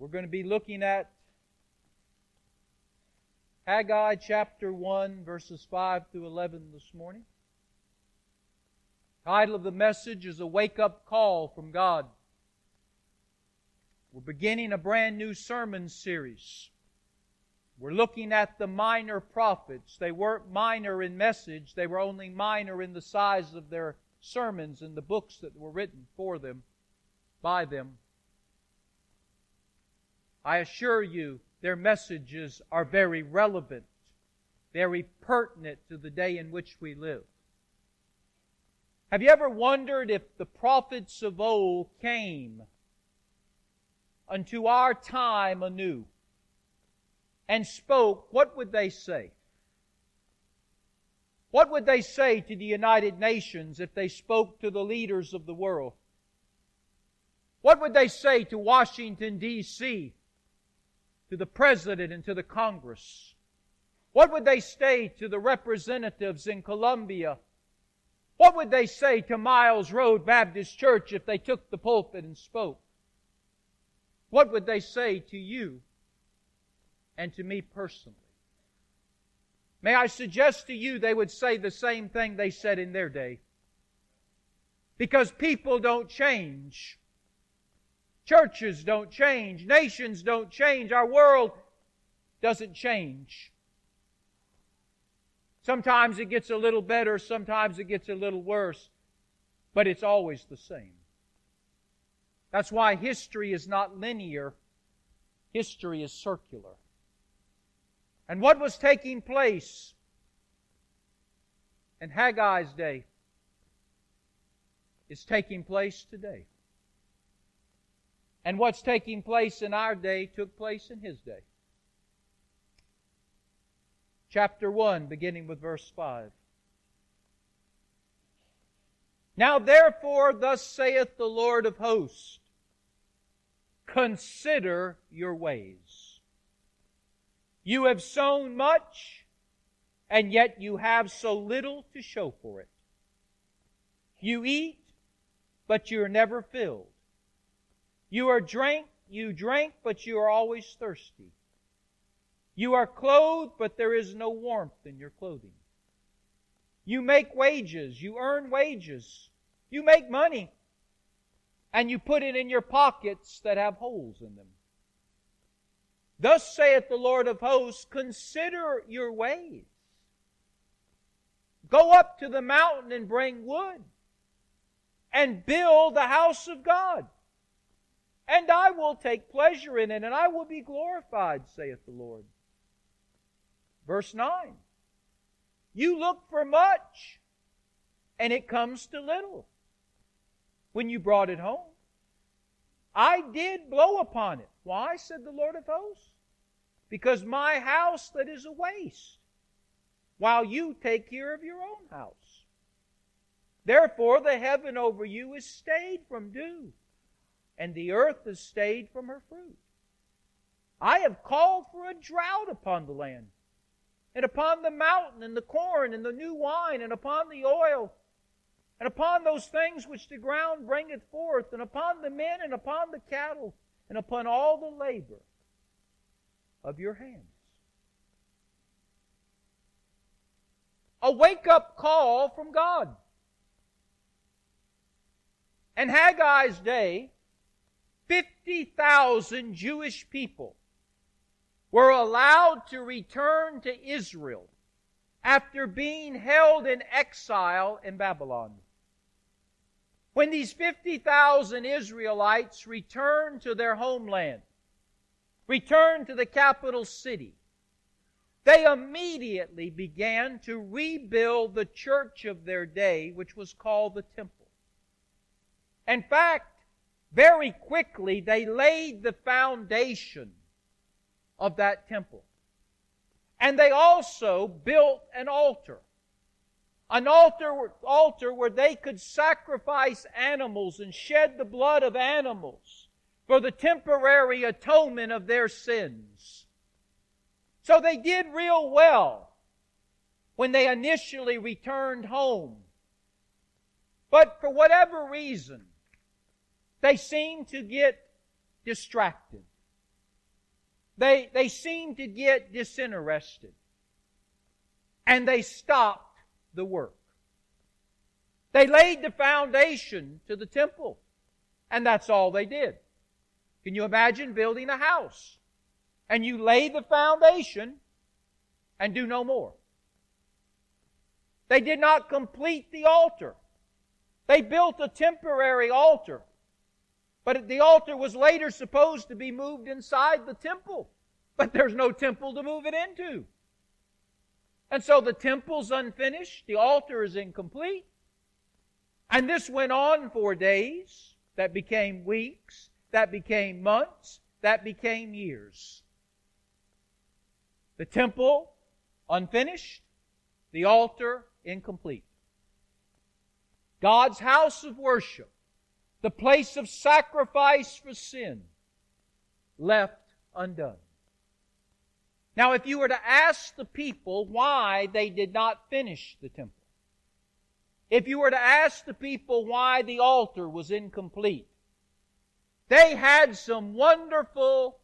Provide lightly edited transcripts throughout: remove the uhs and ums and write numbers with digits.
We're going to be looking at Haggai chapter 1, verses 5 through 11 this morning. The title of the message is A Wake-Up Call from God. We're beginning a brand new sermon series. We're looking at the minor prophets. They weren't minor in message. They were only minor in the size of their sermons and the books that were written for them, by them. I assure you, their messages are very relevant, very pertinent to the day in which we live. Have you ever wondered if the prophets of old came unto our time anew and spoke, what would they say? What would they say to the United Nations if they spoke to the leaders of the world? What would they say to Washington, D.C., to the President and to the Congress? What would they say to the representatives in Columbia? What would they say to Miles Road Baptist Church if they took the pulpit and spoke? What would they say to you and to me personally? May I suggest to you they would say the same thing they said in their day. Because people don't change. Churches don't change. Nations don't change. Our world doesn't change. Sometimes it gets a little better. Sometimes it gets a little worse. But it's always the same. That's why history is not linear. History is circular. And what was taking place in Haggai's day is taking place today. And what's taking place in our day took place in his day. Chapter 1, beginning with verse 5. Now therefore, thus saith the Lord of hosts, consider your ways. You have sown much, and yet you have so little to show for it. You eat, but you are never filled. You drink, but you are always thirsty. You are clothed, but there is no warmth in your clothing. You make wages, you earn wages. You make money, and you put it in your pockets that have holes in them. Thus saith the Lord of hosts, consider your ways. Go up to the mountain and bring wood, and build the house of God. And I will take pleasure in it, and I will be glorified, saith the Lord. Verse 9. You look for much, and it comes to little. When you brought it home, I did blow upon it. Why, said the Lord of hosts? Because my house that is a waste, while you take care of your own house. Therefore the heaven over you is stayed from dew, and the earth is stayed from her fruit. I have called for a drought upon the land, and upon the mountain, and the corn, and the new wine, and upon the oil, and upon those things which the ground bringeth forth, and upon the men, and upon the cattle, and upon all the labor of your hands. A wake-up call from God. In Haggai's day, 50,000 Jewish people were allowed to return to Israel after being held in exile in Babylon. When these 50,000 Israelites returned to their homeland, returned to the capital city, they immediately began to rebuild the church of their day, which was called the temple. In fact, very quickly, they laid the foundation of that temple. And they also built an altar. An altar where they could sacrifice animals and shed the blood of animals for the temporary atonement of their sins. So they did real well when they initially returned home. But for whatever reason, they seemed to get distracted. they seemed to get disinterested. And they stopped the work. They laid the foundation to the temple. And that's all they did. Can you imagine building a house? And you lay the foundation and do no more. They did not complete the altar. They built a temporary altar. But the altar was later supposed to be moved inside the temple. But there's no temple to move it into. And so the temple's unfinished. The altar is incomplete. And this went on for days. That became weeks. That became months. That became years. The temple unfinished. The altar incomplete. God's house of worship, the place of sacrifice for sin, left undone. Now, if you were to ask the people why they did not finish the temple, if you were to ask the people why the altar was incomplete, they had some wonderful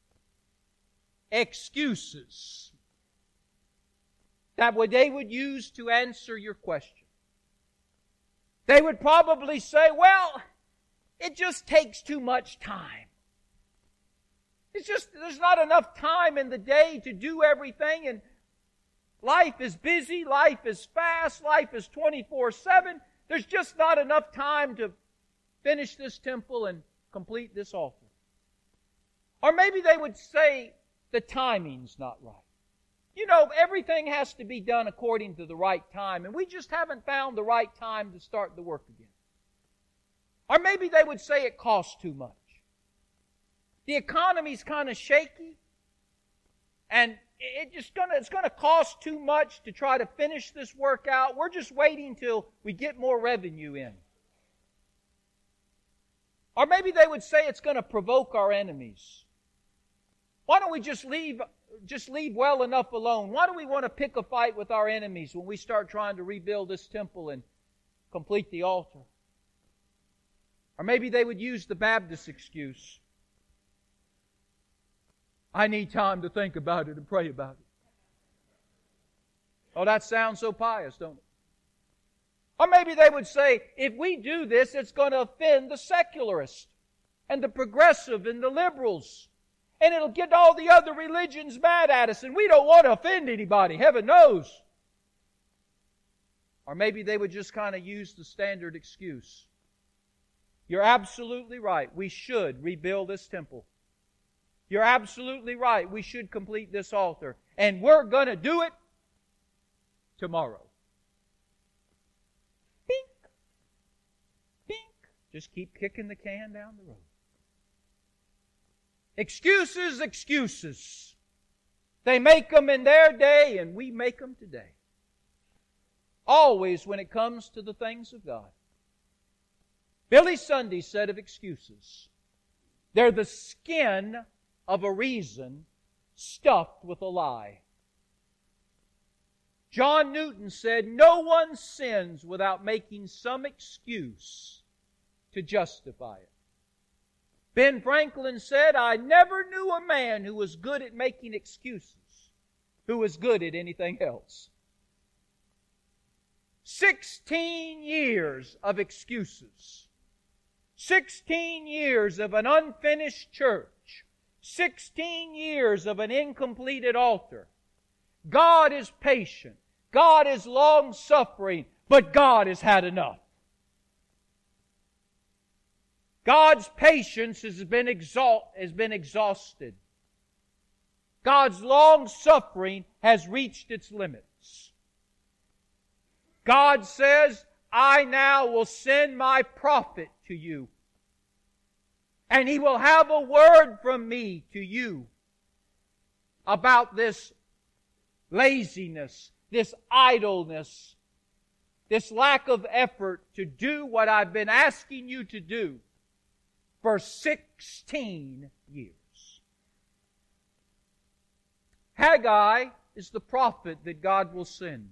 excuses that they would use to answer your question. They would probably say, well, it just takes too much time. There's not enough time in the day to do everything, and life is busy, life is fast, life is 24/7. There's just not enough time to finish this temple and complete this altar. Or maybe they would say the timing's not right. You know, everything has to be done according to the right time, and we just haven't found the right time to start the work again. Or maybe they would say it costs too much. The economy's kind of shaky, and it's going to cost too much to try to finish this work out. We're just waiting till we get more revenue in. Or maybe they would say it's going to provoke our enemies. Why don't we just leave well enough alone? Why do we want to pick a fight with our enemies when we start trying to rebuild this temple and complete the altar? Or maybe they would use the Baptist excuse. I need time to think about it and pray about it. Oh, that sounds so pious, don't it? Or maybe they would say, if we do this, it's going to offend the secularists and the progressive and the liberals. And it'll get all the other religions mad at us, and we don't want to offend anybody, heaven knows. Or maybe they would just kind of use the standard excuse. You're absolutely right. We should rebuild this temple. You're absolutely right. We should complete this altar. And we're going to do it tomorrow. Bink. Bink. Just keep kicking the can down the road. Excuses, excuses. They make them in their day, and we make them today. Always when it comes to the things of God. Billy Sunday said of excuses, they're the skin of a reason stuffed with a lie. John Newton said, no one sins without making some excuse to justify it. Ben Franklin said, I never knew a man who was good at making excuses, who was good at anything else. 16 years of excuses. 16 years of an unfinished church. 16 years of an incompleted altar. God is patient. God is long-suffering, but God has had enough. God's patience has been exhausted. God's long-suffering has reached its limits. God says, I now will send my prophet to you, and he will have a word from me to you about this laziness, this idleness, this lack of effort to do what I've been asking you to do for 16 years. Haggai is the prophet that God will send.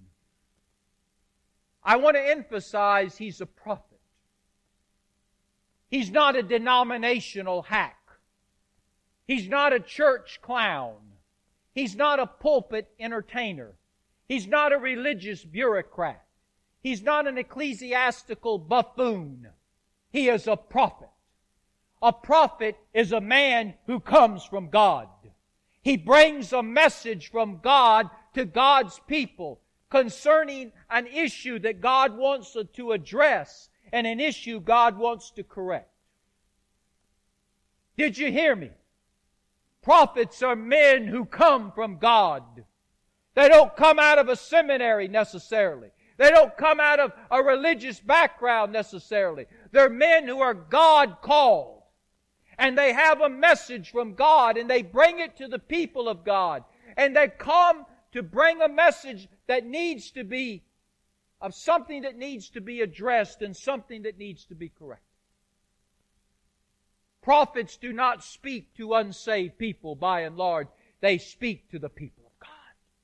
I want to emphasize he's a prophet. He's not a denominational hack. He's not a church clown. He's not a pulpit entertainer. He's not a religious bureaucrat. He's not an ecclesiastical buffoon. He is a prophet. A prophet is a man who comes from God. He brings a message from God to God's people concerning an issue that God wants to address and an issue God wants to correct. Did you hear me? Prophets are men who come from God. They don't come out of a seminary necessarily. They don't come out of a religious background necessarily. They're men who are God called. And they have a message from God and they bring it to the people of God. And they come to bring a message that needs to be, of something that needs to be addressed and something that needs to be corrected. Prophets do not speak to unsaved people by and large. They speak to the people of God.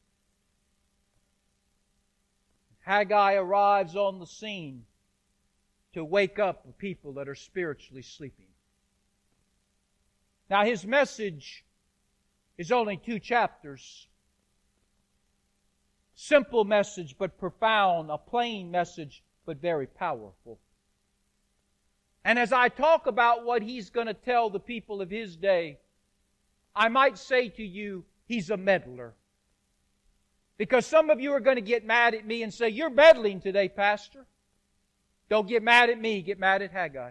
Haggai arrives on the scene to wake up the people that are spiritually sleeping. Now his message is only 2 chapters. Simple message but profound, a plain message but very powerful. And as I talk about what he's going to tell the people of his day, I might say to you, he's a meddler. Because some of you are going to get mad at me and say, you're meddling today, Pastor. Don't get mad at me, get mad at Haggai.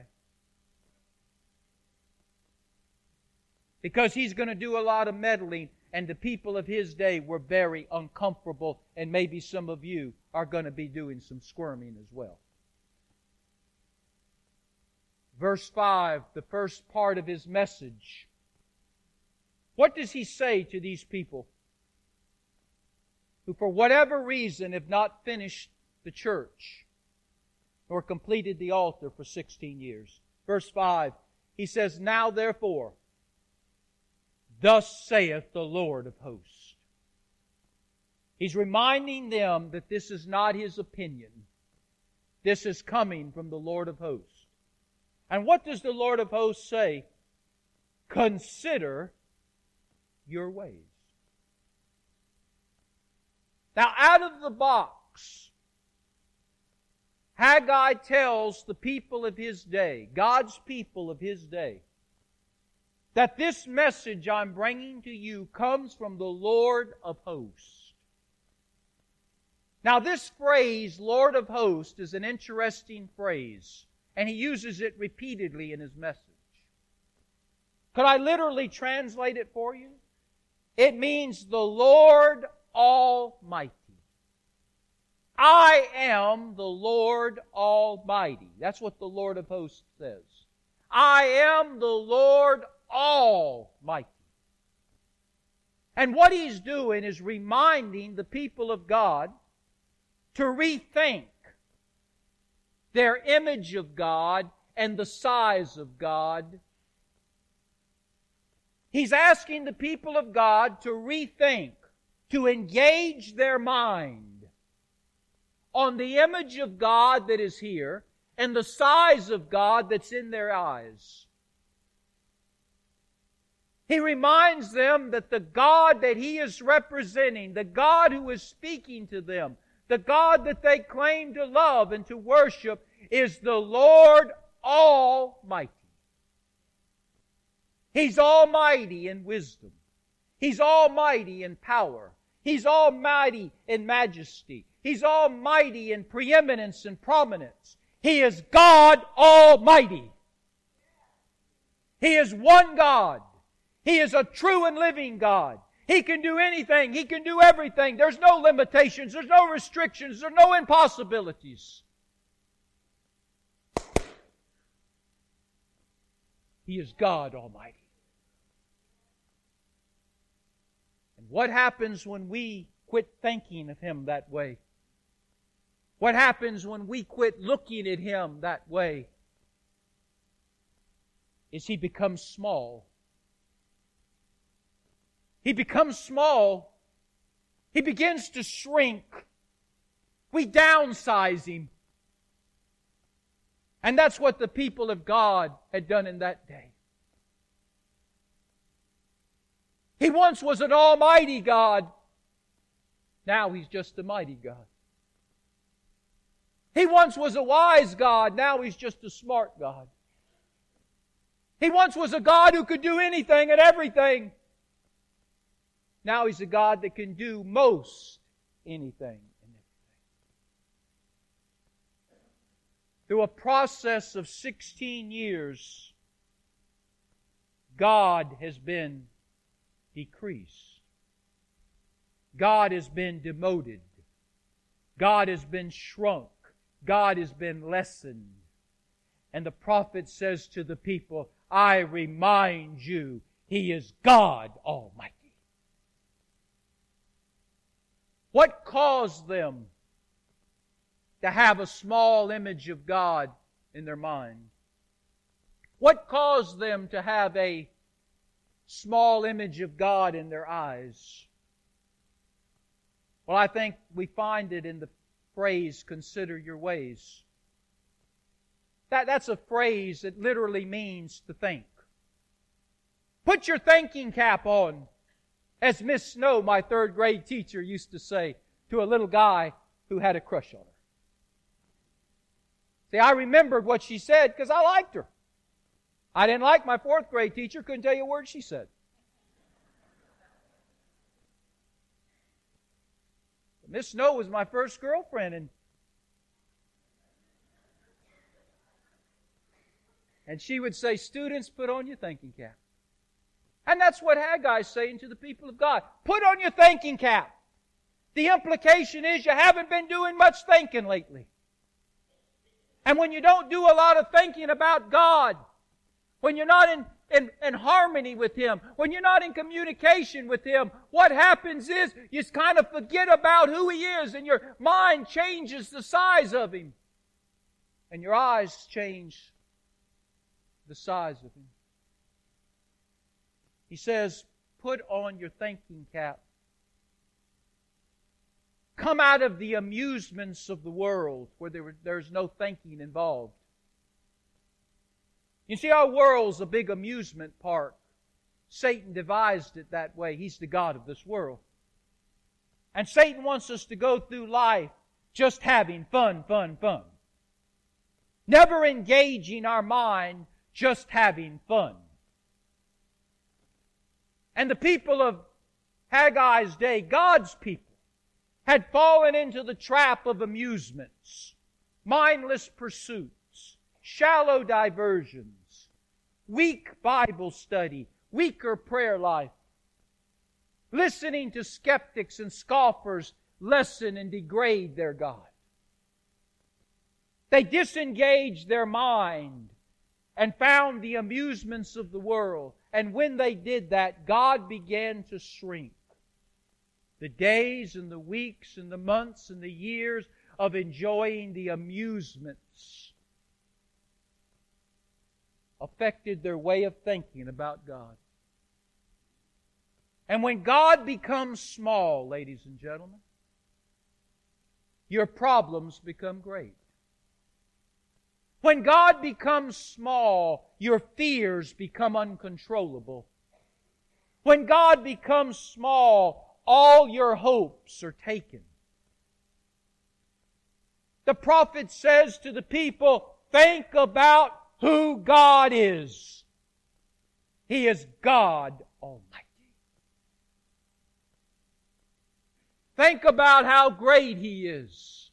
Because he's going to do a lot of meddling, and the people of his day were very uncomfortable, and maybe some of you are going to be doing some squirming as well. Verse 5, the first part of his message. What does he say to these people who for whatever reason have not finished the church nor completed the altar for 16 years? Verse 5, he says, now therefore, thus saith the Lord of hosts. He's reminding them that this is not his opinion. This is coming from the Lord of hosts. And what does the Lord of hosts say? Consider your ways. Now, out of the box, Haggai tells the people of his day, God's people of his day, that this message I'm bringing to you comes from the Lord of hosts. Now, this phrase, Lord of hosts, is an interesting phrase. And he uses it repeatedly in his message. Could I literally translate it for you? It means the Lord Almighty. I am the Lord Almighty. That's what the Lord of hosts says. I am the Lord Almighty. And what he's doing is reminding the people of God to rethink their image of God and the size of God. He's asking the people of God to rethink, to engage their mind on the image of God that is here and the size of God that's in their eyes. He reminds them that the God that he is representing, the God who is speaking to them, the God that they claim to love and to worship, is the Lord Almighty. He's almighty in wisdom. He's almighty in power. He's almighty in majesty. He's almighty in preeminence and prominence. He is God Almighty. He is one God. He is a true and living God. He can do anything. He can do everything. There's no limitations. There's no restrictions. There's no impossibilities. He is God Almighty. And what happens when we quit thinking of Him that way? What happens when we quit looking at Him that way? Is He becomes small. He becomes small. He begins to shrink. We downsize Him. And that's what the people of God had done in that day. He once was an almighty God. Now He's just a mighty God. He once was a wise God. Now He's just a smart God. He once was a God who could do anything and everything. Now He's a God that can do most anything and everything. Through a process of 16 years, God has been decreased. God has been demoted. God has been shrunk. God has been lessened. And the prophet says to the people, I remind you, He is God Almighty. What caused them to have a small image of God in their mind? What caused them to have a small image of God in their eyes? Well, I think we find it in the phrase, consider your ways. That's a phrase that literally means to think. Put your thinking cap on, as Miss Snow, my third grade teacher, used to say to a little guy who had a crush on her. See, I remembered what she said because I liked her. I didn't like my fourth grade teacher, couldn't tell you a word she said. But Miss Snow was my first girlfriend, and she would say, students, put on your thinking cap. And that's what Haggai's saying to the people of God. Put on your thinking cap. The implication is you haven't been doing much thinking lately. And when you don't do a lot of thinking about God, when you're not in harmony with Him, when you're not in communication with Him, what happens is you kind of forget about who He is, and your mind changes the size of Him. And your eyes change the size of Him. He says, put on your thinking cap. Come out of the amusements of the world where there's no thinking involved. You see, our world's a big amusement park. Satan devised it that way. He's the god of this world. And Satan wants us to go through life just having fun. Never engaging our mind, just having fun. And the people of Haggai's day, God's people, had fallen into the trap of amusements, mindless pursuits, shallow diversions, weak Bible study, weaker prayer life, listening to skeptics and scoffers lessen and degrade their God. They disengaged their mind and found the amusements of the world. And when they did that, God began to shrink. The days and the weeks and the months and the years of enjoying the amusements affected their way of thinking about God. And when God becomes small, ladies and gentlemen, your problems become great. When God becomes small, your fears become uncontrollable. When God becomes small, all your hopes are taken. The prophet says to the people, think about who God is. He is God Almighty. Think about how great He is.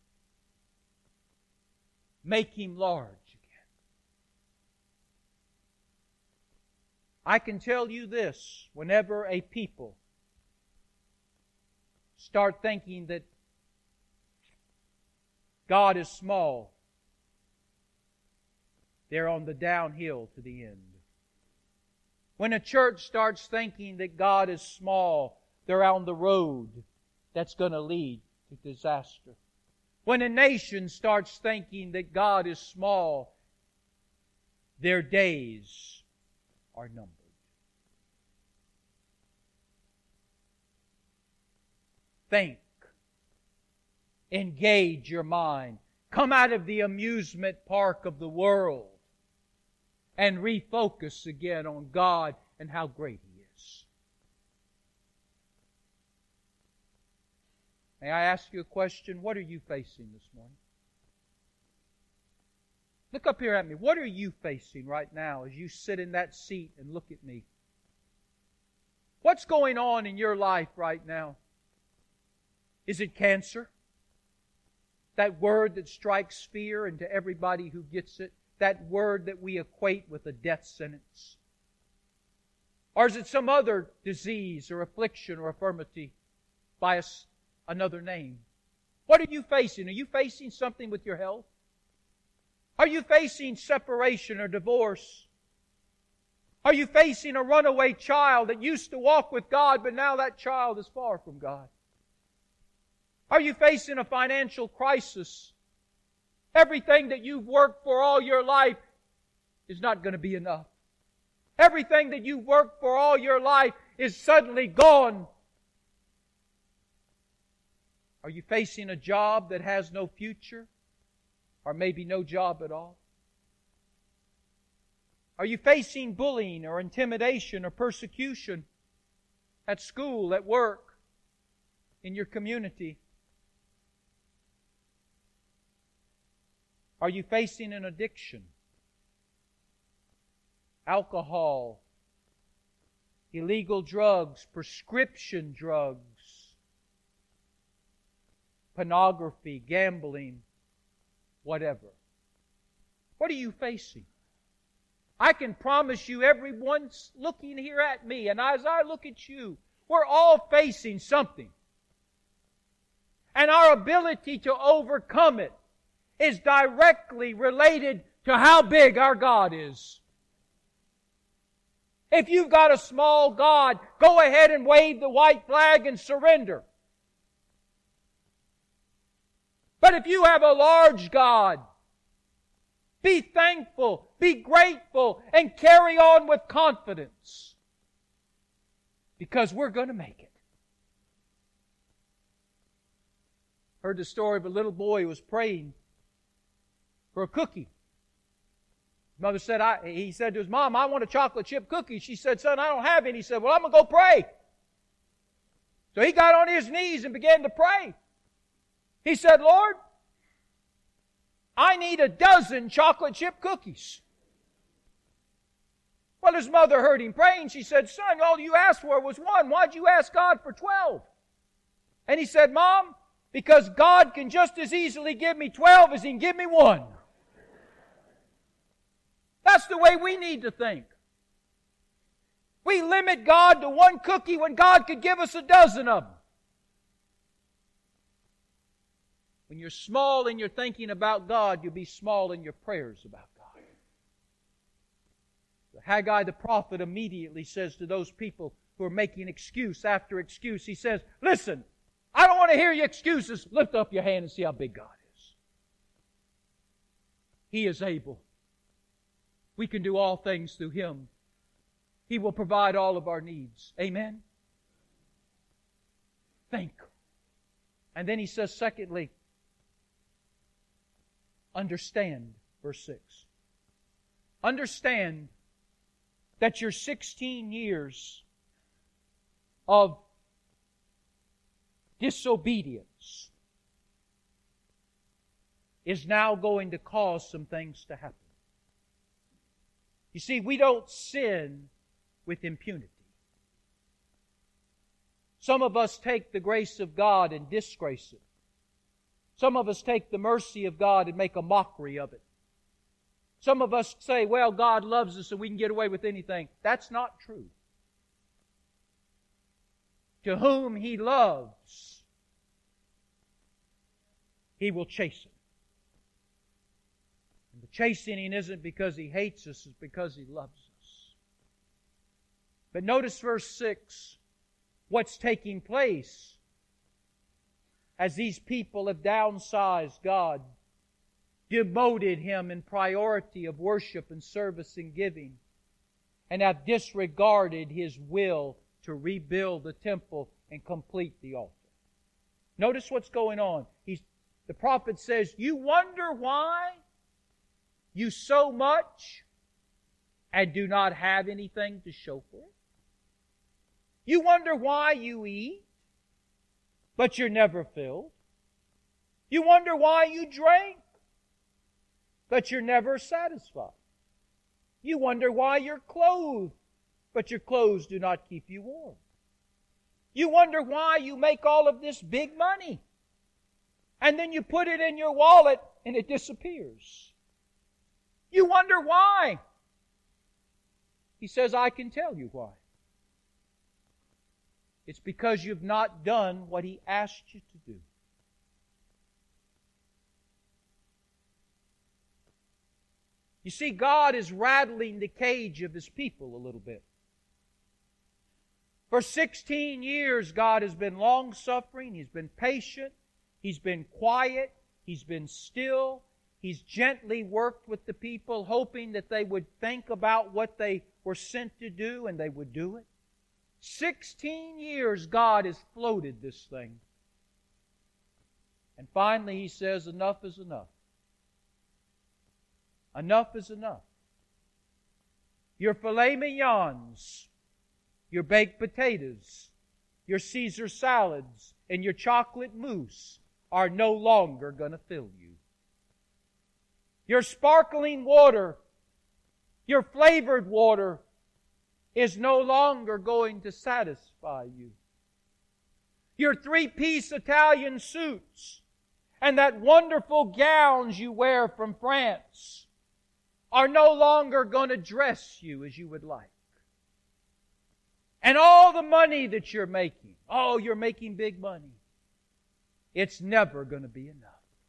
Make Him large again. I can tell you this, whenever a people start thinking that God is small, they're on the downhill to the end. When a church starts thinking that God is small, they're on the road that's going to lead to disaster. When a nation starts thinking that God is small, their days are numbered. Think. Engage your mind. Come out of the amusement park of the world and refocus again on God and how great He is. May I ask you a question? What are you facing this morning? Look up here at me. What are you facing right now as you sit in that seat and look at me? What's going on in your life right now? Is it cancer? That word that strikes fear into everybody who gets it. That word that we equate with a death sentence. Or is it some other disease or affliction or infirmity by another name? What are you facing? Are you facing something with your health? Are you facing separation or divorce? Are you facing a runaway child that used to walk with God, but now that child is far from God? Are you facing a financial crisis? Everything that you've worked for all your life is not going to be enough. Everything that you've worked for all your life is suddenly gone. Are you facing a job that has no future? Or maybe no job at all? Are you facing bullying or intimidation or persecution at school, at work, in your community? Are you facing an addiction? Alcohol, illegal drugs, prescription drugs, pornography, gambling, whatever. What are you facing? I can promise you, everyone's looking here at me, and as I look at you, we're all facing something. And our ability to overcome it is directly related to how big our God is. If you've got a small God, go ahead and wave the white flag and surrender. But if you have a large God, be thankful, be grateful, and carry on with confidence. Because we're going to make it. Heard the story of a little boy who was praying for a cookie. His mother said, he said to his mom, I want a chocolate chip cookie. She said, son, I don't have any. He said, well, I'm going to go pray. So he got on his knees and began to pray. He said, Lord, I need 12 chocolate chip cookies. Well, his mother heard him praying. She said, son, all you asked for was one. Why'd you ask God for 12? And he said, Mom, because God can just as easily give me 12 as He can give me one. That's the way we need to think. We limit God to one cookie when God could give us 12 of them. When you're small and you're thinking about God, you'll be small in your prayers about God. Haggai the prophet immediately says to those people who are making excuse after excuse, he says, listen, I don't want to hear your excuses. Lift up your hand and see how big God is. He is able. We can do all things through Him. He will provide all of our needs. Amen? Think. And then he says, secondly, understand, verse 6. Understand that your 16 years of disobedience is now going to cause some things to happen. You see, we don't sin with impunity. Some of us take the grace of God and disgrace it. Some of us take the mercy of God and make a mockery of it. Some of us say, well, God loves us and we can get away with anything. That's not true. To whom He loves, He will chasten. And the chastening isn't because He hates us, it's because He loves us. But notice verse 6, what's taking place as these people have downsized God, demoted Him in priority of worship and service and giving, and have disregarded His will to rebuild the temple and complete the altar. Notice what's going on. The prophet says, you wonder why you sow much and do not have anything to show for it? You wonder why you eat but you're never filled. You wonder why you drink, but you're never satisfied. You wonder why you're clothed, but your clothes do not keep you warm. You wonder why you make all of this big money, and then you put it in your wallet and it disappears. You wonder why. He says, I can tell you why. It's because you've not done what He asked you to do. You see, God is rattling the cage of His people a little bit. For 16 years, God has been long-suffering. He's been patient. He's been quiet. He's been still. He's gently worked with the people, hoping that they would think about what they were sent to do and they would do it. 16 years God has floated this thing. And finally He says, enough is enough. Enough is enough. Your filet mignons, your baked potatoes, your Caesar salads, and your chocolate mousse are no longer going to fill you. Your sparkling water, your flavored water, is no longer going to satisfy you. Your three-piece Italian suits and that wonderful gowns you wear from France are no longer going to dress you as you would like. And all the money that you're making, oh, you're making big money, it's never going to be enough.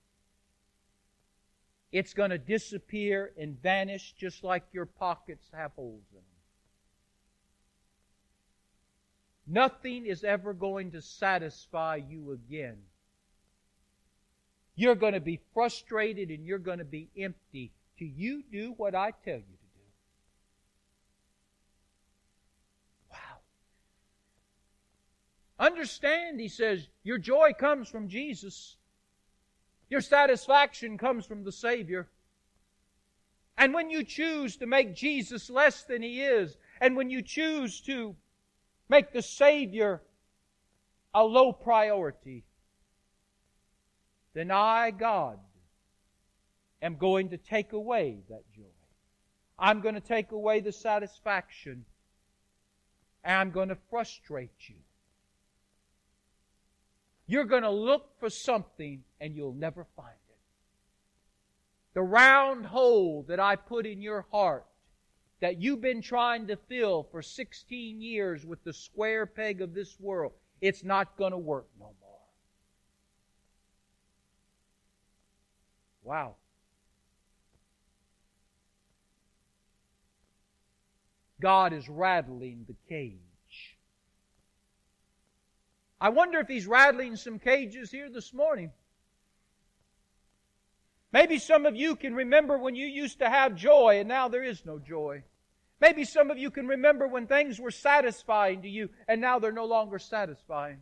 It's going to disappear and vanish just like your pockets have holes in them. Nothing is ever going to satisfy you again. You're going to be frustrated and you're going to be empty till you do what I tell you to do. Wow. Understand, he says, your joy comes from Jesus. Your satisfaction comes from the Savior. And when you choose to make Jesus less than He is, and when you choose to make the Savior a low priority, then I, God, am going to take away that joy. I'm going to take away the satisfaction, and I'm going to frustrate you. You're going to look for something and you'll never find it. The round hole that I put in your heart that you've been trying to fill for 16 years with the square peg of this world, it's not going to work no more. Wow. God is rattling the cage. I wonder if He's rattling some cages here this morning. Maybe some of you can remember when you used to have joy and now there is no joy. Maybe some of you can remember when things were satisfying to you and now they're no longer satisfying.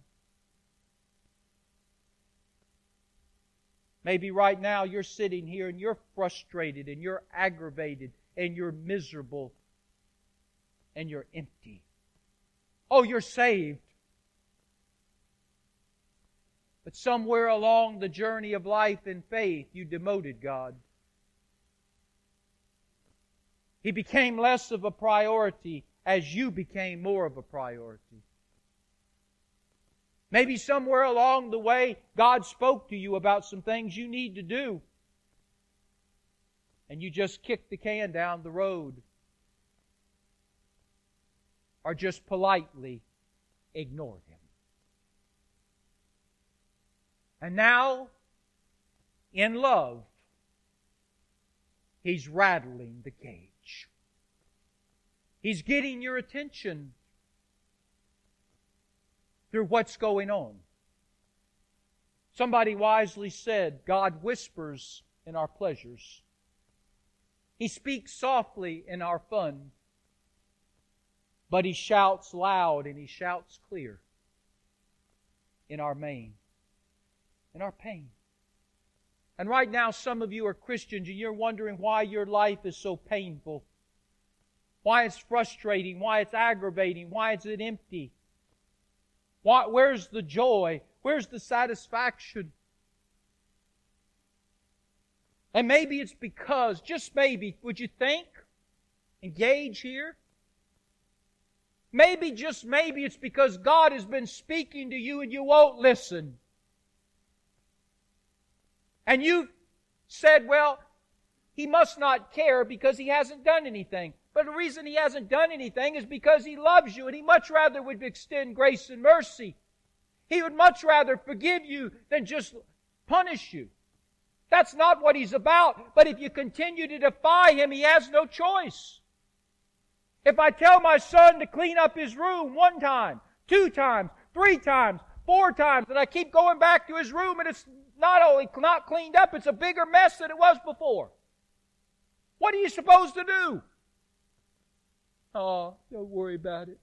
Maybe right now you're sitting here and you're frustrated and you're aggravated and you're miserable and you're empty. Oh, you're saved. But somewhere along the journey of life and faith, you demoted God. He became less of a priority as you became more of a priority. Maybe somewhere along the way, God spoke to you about some things you need to do. And you just kicked the can down the road. Or just politely ignored Him. And now, in love, He's rattling the cage. He's getting your attention through what's going on. Somebody wisely said, God whispers in our pleasures. He speaks softly in our fun. But He shouts loud and He shouts clear in our pain. And right now some of you are Christians and you're wondering why your life is so painful. Why it's frustrating, why it's aggravating, why is it empty? Where's the joy? Where's the satisfaction? And maybe it's because, just maybe, would you think, engage here? Maybe, just maybe, it's because God has been speaking to you and you won't listen. And you've said, well, He must not care because He hasn't done anything. But the reason He hasn't done anything is because He loves you and He much rather would extend grace and mercy. He would much rather forgive you than just punish you. That's not what He's about. But if you continue to defy Him, He has no choice. If I tell my son to clean up his room 1 time, 2 times, 3 times, 4 times, and I keep going back to his room and it's not only not cleaned up, it's a bigger mess than it was before. What are you supposed to do? Oh, don't worry about it.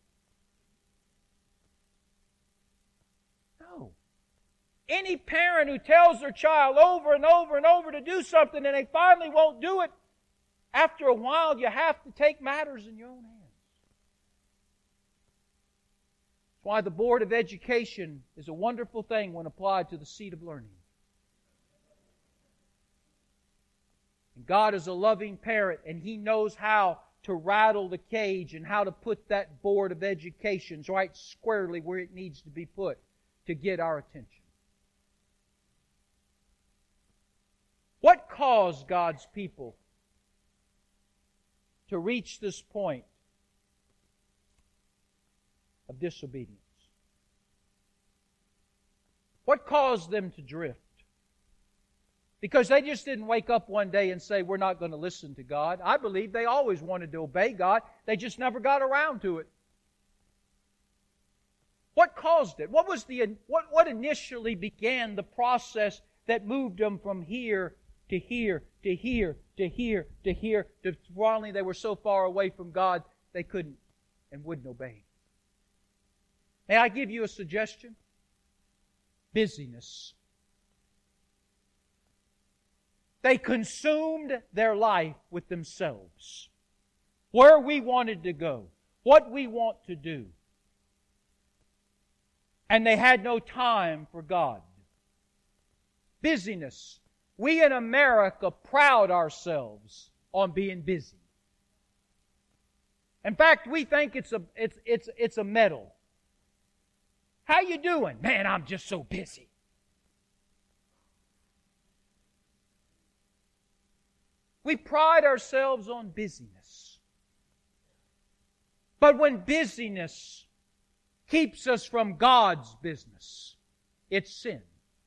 No. Any parent who tells their child over and over and over to do something and they finally won't do it, after a while you have to take matters in your own hands. That's why the Board of Education is a wonderful thing when applied to the seat of learning. And God is a loving parent, and He knows how to rattle the cage and how to put that Board of Education right squarely where it needs to be put to get our attention. What caused God's people to reach this point of disobedience? What caused them to drift? Because they just didn't wake up one day and say, we're not going to listen to God. I believe they always wanted to obey God. They just never got around to it. What caused it? What initially began the process that moved them from here to here, to here, to here, to here, to finally they were so far away from God they couldn't and wouldn't obey? May I give you a suggestion? Busyness. They consumed their life with themselves. Where we wanted to go, what we want to do. And they had no time for God. Busyness. We in America proud ourselves on being busy. In fact, we think it's a medal. How you doing? Man, I'm just so busy. We pride ourselves on busyness. But when busyness keeps us from God's business, it's sin.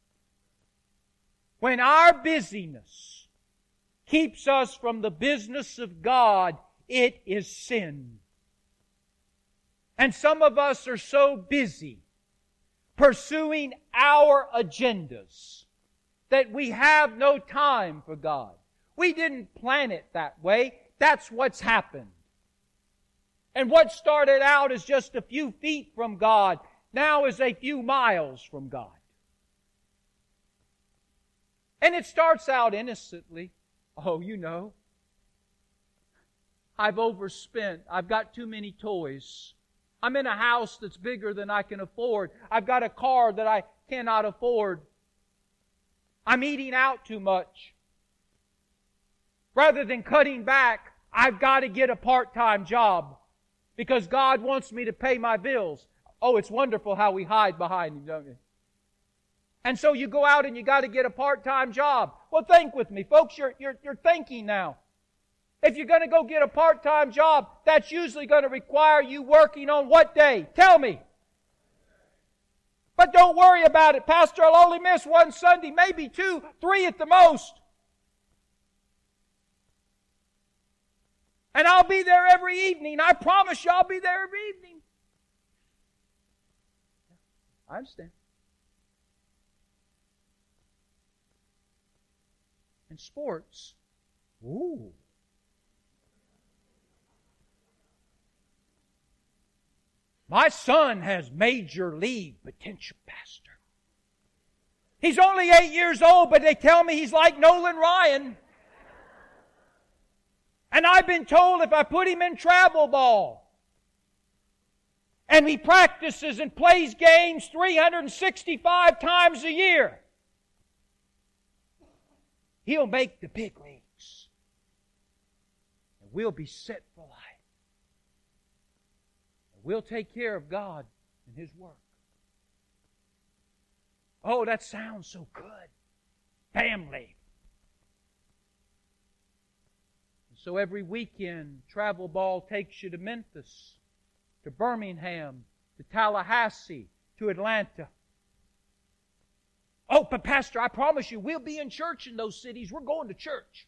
When our busyness keeps us from the business of God, it is sin. And some of us are so busy pursuing our agendas that we have no time for God. We didn't plan it that way. That's what's happened. And what started out as just a few feet from God now is a few miles from God. And it starts out innocently. Oh, you know, I've overspent. I've got too many toys. I'm in a house that's bigger than I can afford. I've got a car that I cannot afford. I'm eating out too much. Rather than cutting back, I've got to get a part-time job because God wants me to pay my bills. Oh, it's wonderful how we hide behind Him, don't we? And so you go out and you got to get a part-time job. Well, think with me, folks. You're thinking now. If you're going to go get a part-time job, that's usually going to require you working on what day? Tell me. But don't worry about it. Pastor, I'll only miss 1 Sunday, maybe 2, 3 at the most. And I'll be there every evening. I promise you I'll be there every evening. I understand. And sports. Ooh. My son has major league potential, Pastor. He's only 8 years old, but they tell me he's like Nolan Ryan. And I've been told if I put him in travel ball And he practices and plays games 365 times a year. He'll make the big leagues. And we'll be set for life. And we'll take care of God and His work. Oh, that sounds so good. Family. And so every weekend, travel ball takes you to Memphis, to Birmingham, to Tallahassee, to Atlanta. Oh, but Pastor, I promise you, we'll be in church in those cities. We're going to church.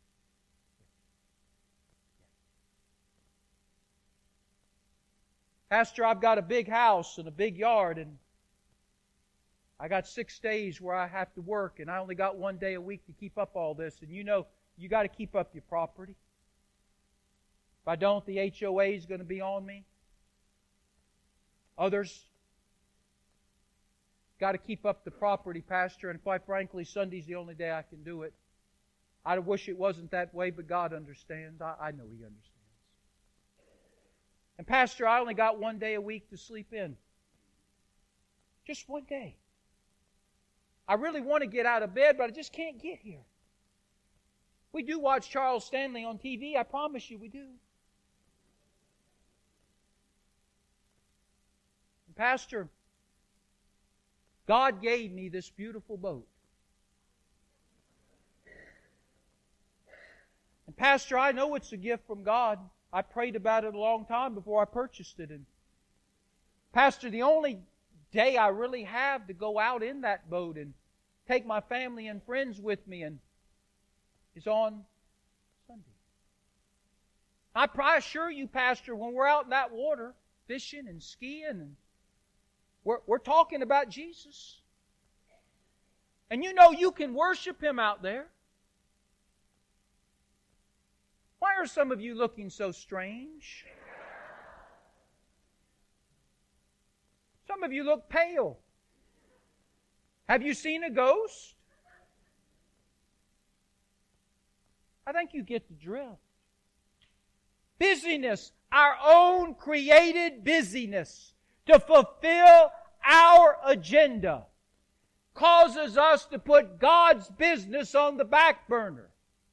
Pastor, I've got a big house and a big yard, and I got 6 days where I have to work, and I only got 1 day a week to keep up all this. And you know, you got to keep up your property. If I don't, the HOA is going to be on me. Others got to keep up the property, Pastor, and quite frankly, Sunday's the only day I can do it. I wish it wasn't that way, but God understands. I know He understands. And Pastor, I only got 1 day a week to sleep in. Just 1 day. I really want to get out of bed, but I just can't get here. We do watch Charles Stanley on TV. I promise you we do. And Pastor, God gave me this beautiful boat. And Pastor, I know it's a gift from God. I prayed about it a long time before I purchased it. And Pastor, the only day I really have to go out in that boat and take my family and friends with me is on Sunday. I assure you, Pastor, when we're out in that water, fishing and skiing, and we're talking about Jesus. And you know you can worship Him out there. Why are some of you looking so strange? Some of you look pale. Have you seen a ghost? I think you get the drift. Busyness, our own created busyness to fulfill our agenda, causes us to put God's business on the back burner.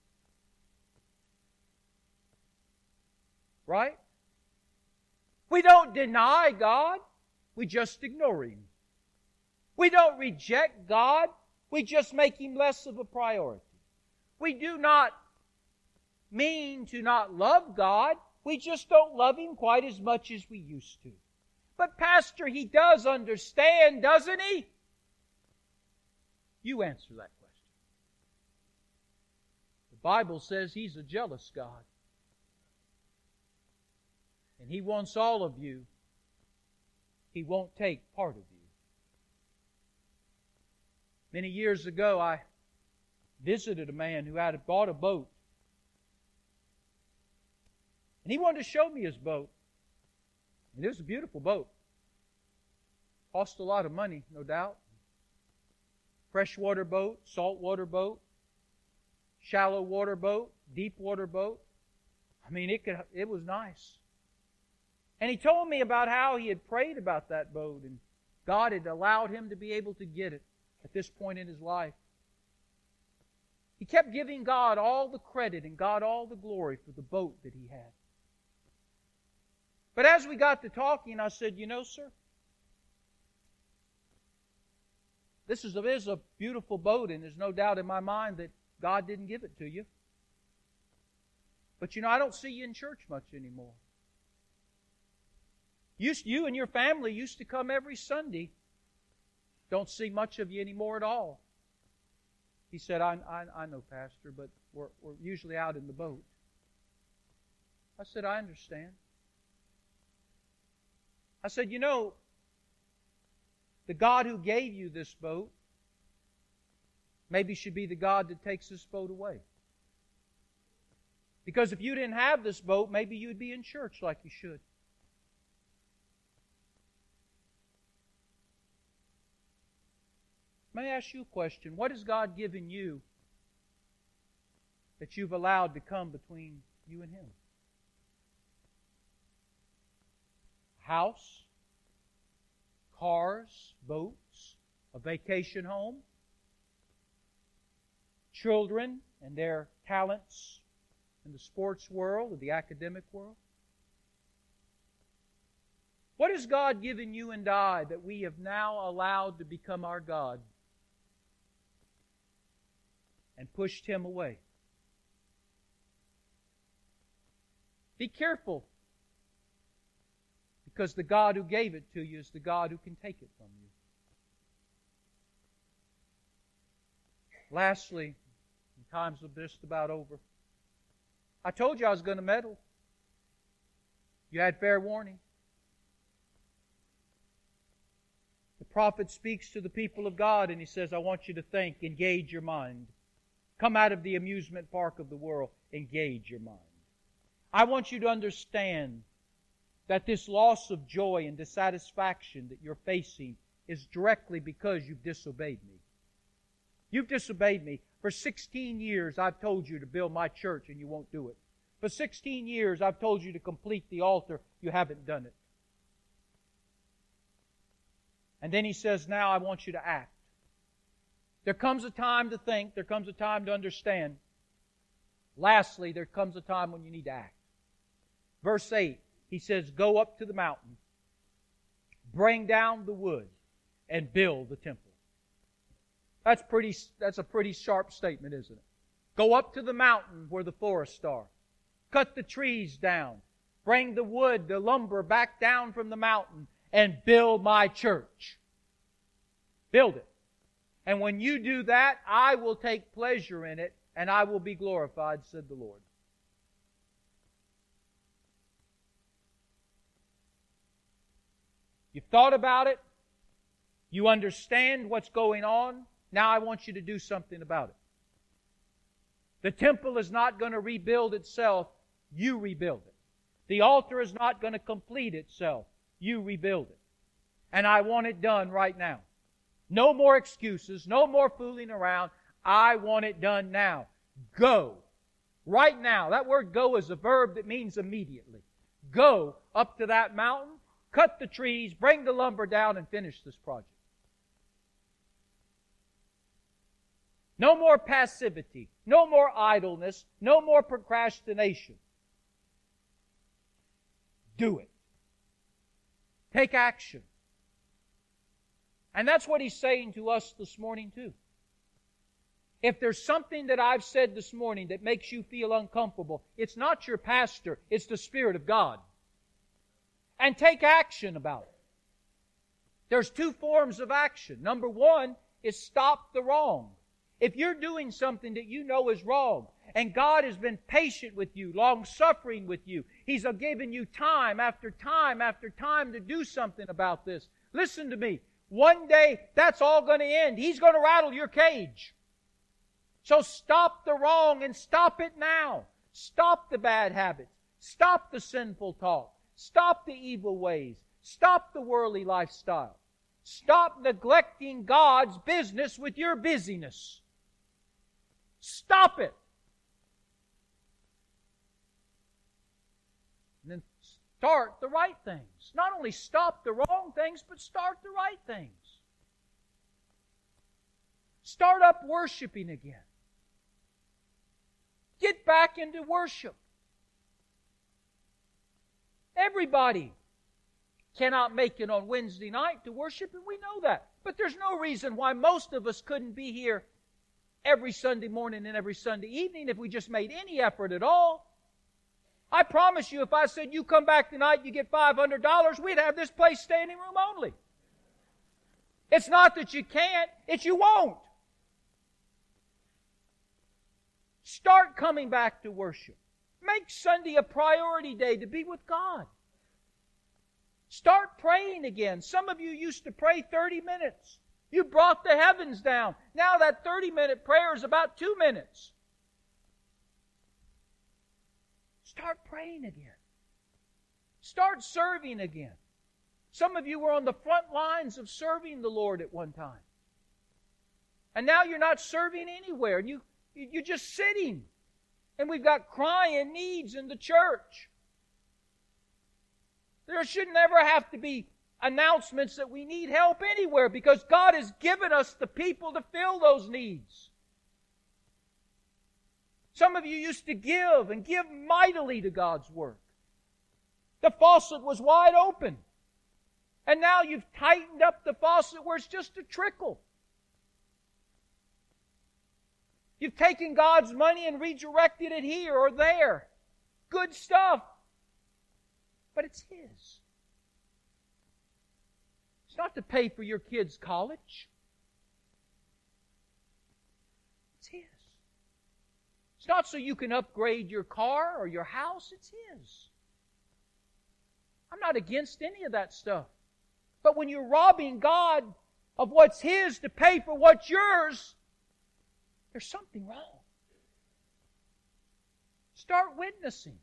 Right? We don't deny God. We just ignore Him. We don't reject God. We just make Him less of a priority. We do not mean to not love God. We just don't love Him quite as much as we used to. But Pastor, He does understand, doesn't He? You answer that question. The Bible says He's a jealous God. And He wants all of you. He won't take part of you. Many years ago, I visited a man who had bought a boat. And he wanted to show me his boat. And it was a beautiful boat. Cost a lot of money, no doubt. Freshwater boat, saltwater boat, shallow water boat, deep water boat. I mean, it was nice. And he told me about how he had prayed about that boat, and God had allowed him to be able to get it at this point in his life. He kept giving God all the credit and God all the glory for the boat that he had. But as we got to talking, I said, you know, sir, this is a beautiful boat, and there's no doubt in my mind that God didn't give it to you. But you know, I don't see you in church much anymore. You and your family used to come every Sunday. Don't see much of you anymore at all. He said, I know, Pastor, but we're usually out in the boat. I said, I understand. I said, you know, the God who gave you this boat maybe should be the God that takes this boat away. Because if you didn't have this boat, maybe you'd be in church like you should. May I ask you a question? What has God given you that you've allowed to come between you and Him? A house? cars, boats, a vacation home, children and their talents in the sports world or the academic world? What has God given you and I that we have now allowed to become our God and pushed Him away? Be careful, because the God who gave it to you is the God who can take it from you. Lastly, time's just about over. I told you I was going to meddle. You had fair warning. The prophet speaks to the people of God and he says, I want you to think, engage your mind. Come out of the amusement park of the world, engage your mind. I want you to understand that this loss of joy and dissatisfaction that you're facing is directly because you've disobeyed me. You've disobeyed me. For 16 years I've told you to build my church and you won't do it. For 16 years I've told you to complete the altar. You haven't done it. And then he says, now I want you to act. There comes a time to think. There comes a time to understand. Lastly, there comes a time when you need to act. Verse 8, he says, go up to the mountain, bring down the wood, and build the temple. That's a pretty sharp statement, isn't it? Go up to the mountain where the forests are. Cut the trees down. Bring the wood, the lumber back down from the mountain and build my church. Build it. And when you do that, I will take pleasure in it and I will be glorified, said the Lord. You've thought about it. You understand what's going on. Now I want you to do something about it. The temple is not going to rebuild itself. You rebuild it. The altar is not going to complete itself. You rebuild it. And I want it done right now. No more excuses. No more fooling around. I want it done now. Go. Right now. That word go is a verb that means immediately. Go up to that mountain. Cut the trees, bring the lumber down, and finish this project. No more passivity. No more idleness. No more procrastination. Do it. Take action. And that's what he's saying to us this morning too. If there's something that I've said this morning that makes you feel uncomfortable, it's not your pastor, it's the Spirit of God. And take action about it. There's two forms of action. Number one is stop the wrong. If you're doing something that you know is wrong, and God has been patient with you, long-suffering with you, He's given you time after time after time to do something about this. Listen to me. One day, that's all going to end. He's going to rattle your cage. So stop the wrong and stop it now. Stop the bad habits. Stop the sinful talk. Stop the evil ways. Stop the worldly lifestyle. Stop neglecting God's business with your busyness. Stop it. And then start the right things. Not only stop the wrong things, but start the right things. Start up worshiping again. Get back into worship. Everybody cannot make it on Wednesday night to worship, and we know that. But there's no reason why most of us couldn't be here every Sunday morning and every Sunday evening if we just made any effort at all. I promise you, if I said, you come back tonight, you get $500, we'd have this place standing room only. It's not that you can't, it's you won't. Start coming back to worship. Make Sunday a priority day to be with God. Start praying again. Some of you used to pray 30 minutes. You brought the heavens down. Now that 30-minute prayer is about 2 minutes. Start praying again. Start serving again. Some of you were on the front lines of serving the Lord at one time. And now you're not serving anywhere. And you're just sitting. And we've got crying needs in the church. There should never have to be announcements that we need help anywhere because God has given us the people to fill those needs. Some of you used to give and give mightily to God's work. The faucet was wide open. And now you've tightened up the faucet where it's just a trickle. You've taken God's money and redirected it here or there. Good stuff. But it's His. It's not to pay for your kids' college. It's His. It's not so you can upgrade your car or your house. It's His. I'm not against any of that stuff. But when you're robbing God of what's His to pay for what's yours, there's something wrong. Start witnessing.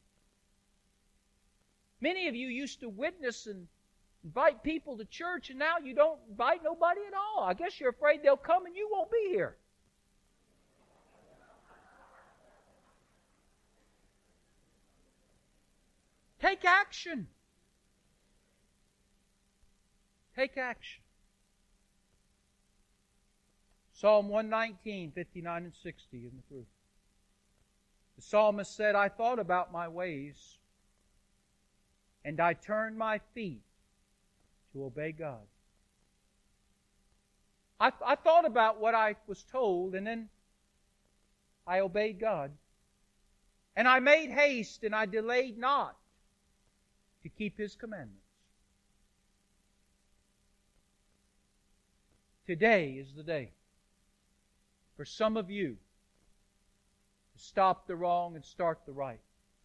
Many of you used to witness and invite people to church, and now you don't invite nobody at all. I guess you're afraid they'll come and you won't be here. Take action. Take action. Psalm 119, 59 and 60 in the truth. The psalmist said, I thought about my ways, and I turned my feet to obey God. I thought about what I was told, and then I obeyed God. And I made haste, and I delayed not to keep His commandments. Today is the day for some of you to stop the wrong and start the right.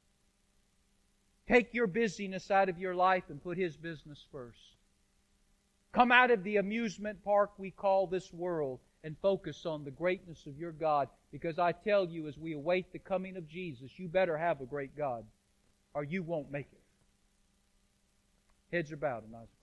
Take your busyness out of your life and put His business first. Come out of the amusement park we call this world and focus on the greatness of your God. Because I tell you, as we await the coming of Jesus, you better have a great God, or you won't make it. Heads are bowed and eyes